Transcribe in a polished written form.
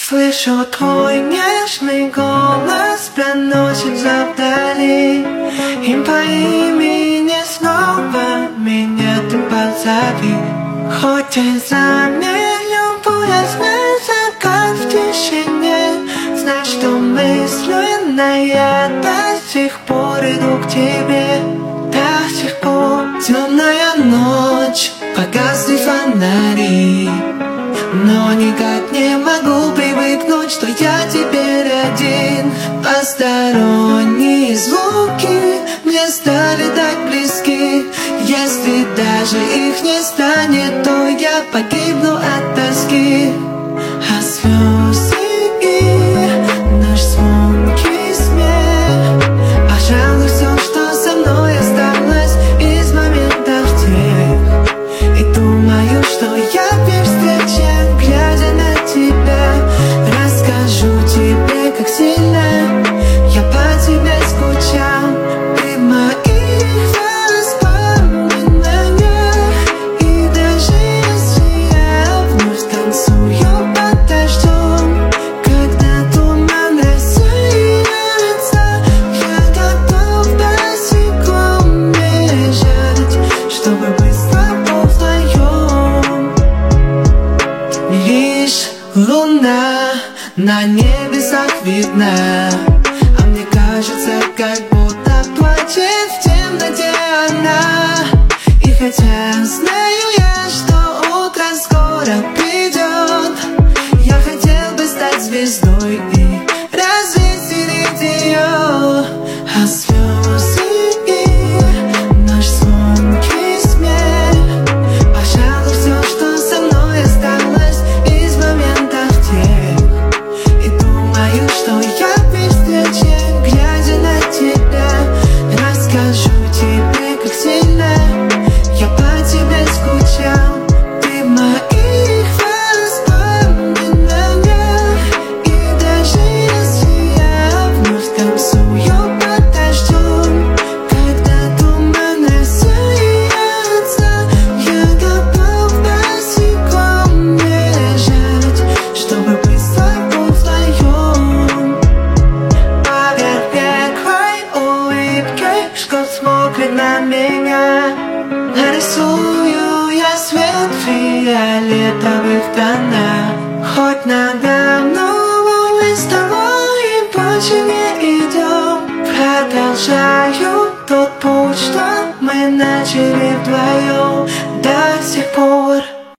Слышу твой нежный голос, проносится вдали, и по имени снова меня ты позови. Хоть и замедлю поясница, как в тишине, знай, что мысленно я до сих пор иду к тебе. До сих пор темная ночь, погасли фонари, но никак не могу привыкнуть, что я теперь один. Посторонние звуки мне стали так близки. Если даже их не станет, то я погибну от тоски. А слезы и наш звонкий смех, пожалуй, все, что со мной осталось из моментов тех. И думаю, что я при встрече, глядя на тебя, расскажу тебе, как сильно я по тебе скучал. Ты в моих воспоминаниях, и даже если я вновь танцую под дождем, когда туман рассеется, я готов босиком бежать, чтобы быть с тобой вдвоем. Лишь луна на небесах видна, а мне кажется, как будто плачет в темноте она. И хотя знаю я, что утро скоро придет, я хотел бы стать звездой и развеселить ее. А слезы и наш звонкий смех, пожалуй, все, что со мной осталось из моментов тех. И думаю, что я при встрече, глядя на тебя, расскажу тебе, как сильно я по тебе скучал. Ты в моих воспоминаниях, и даже если я вновь танцую под дождем, когда туман рассеется, я готов босиком бежать, чтобы быть с тобой вдвоем. Поверх первой улыбкой, что смотрит на меня, нарисую я свет фиолетовых тонах. Хоть на давно мы с тобой и больше не идем, продолжаю тот путь, что мы начали вдвоем.